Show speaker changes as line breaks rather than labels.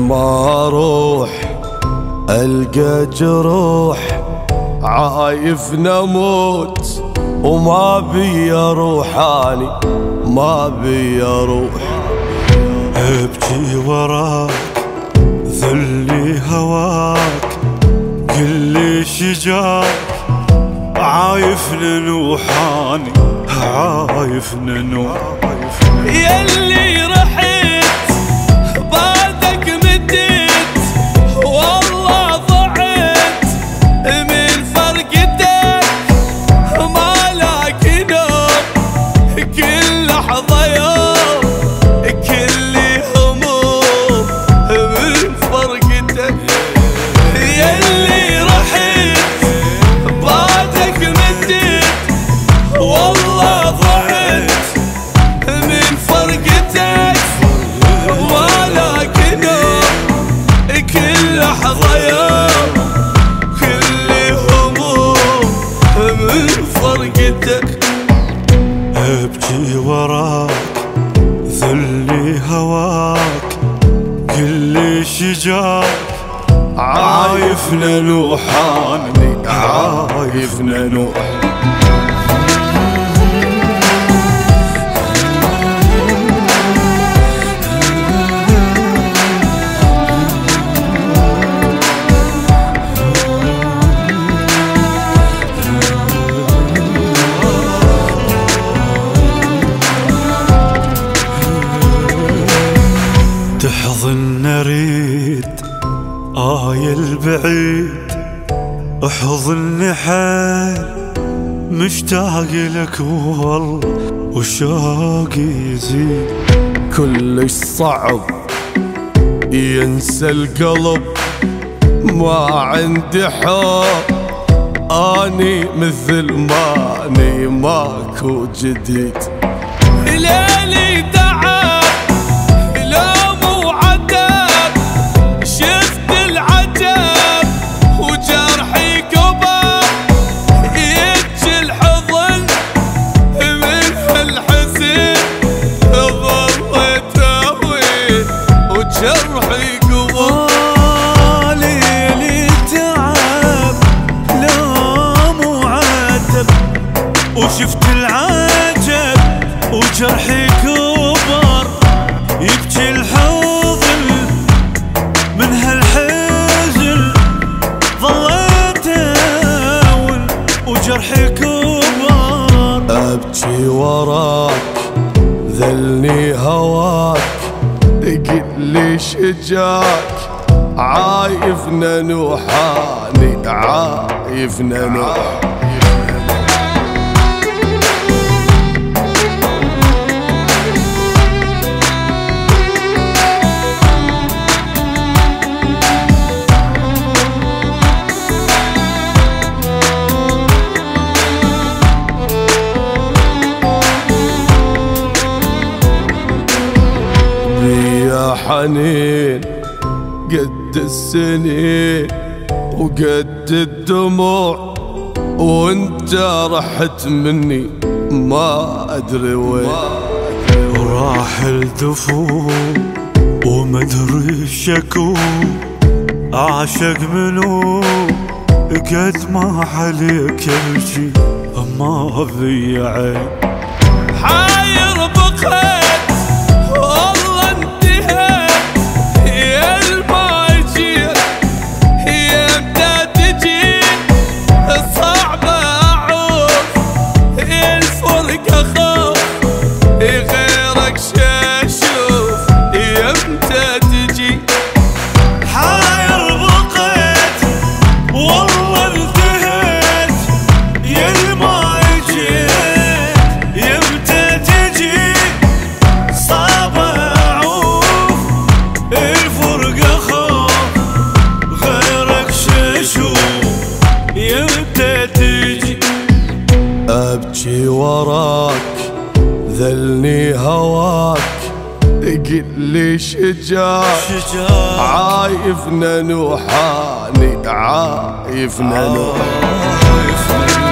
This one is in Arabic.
ما اروح القى جروح، عايف نموت وما بي اروح، اني ما بي اروح.
ابكي وراك ذلي هواك، كل شجاك عايف ننوح، اني عايف ننوح.
ياللي رحت بعدك مديت، والله ضعت من فرقتك، ما لاقي نوم كل لحظة يوم، كل هموم من فرقتك. ياللي رحت بعدك مديت، والله ضعت من فرقتك، ولاك نوم كل لحظة يوم، كل هموم من فرقتك.
ابكي وراك ذلي هواك، كل شجاك عايف ننوح، اني عايف ننوح. تحضن اريد البعيد، احضني حيل مشتاق لك والله، وشوقي يزيد.
كلش صعب ينسى القلب، ما عندي حب، اني مثل ماني ماكو جديد.
ليلي تعب لوم وعذاب، شفت العجب وجرحي كبر، يجي الحضن من هالحزن، ظليت اهوي وجرحي كبر.
ليلي تعب لوم وعذب، وشفت العجب وجرحي كبر، يبكي الحضن من هالحزن، ظليت اول وجرحي كبر.
ابكي وراك ذلني هواك، قلي شجاك عايف ننوح، اني عايف ننوح. يا حنين قد السنين وقد الدموع، وانت رحت مني ما ادري وين.
وراح الدفوع ومدري شكو، اعشق منو قد ما عليك الجي، ما في عين.
حاير بقيت والله انتهيت، يا الما يجيك يمتى تجي، صعب اعوف الفرقة خوف، غيرك شي اشوف يمتى تجي.
حاير بقيت والله انتهيت، يا الما يجيك يمتى تجي، صعب اعوف الفرقة خوف، غيرك شي اشوف يمتى تجي.
ابكي وراك ذلني هواك، قلي شجاك عايف ننوح، اني عايف ننوح.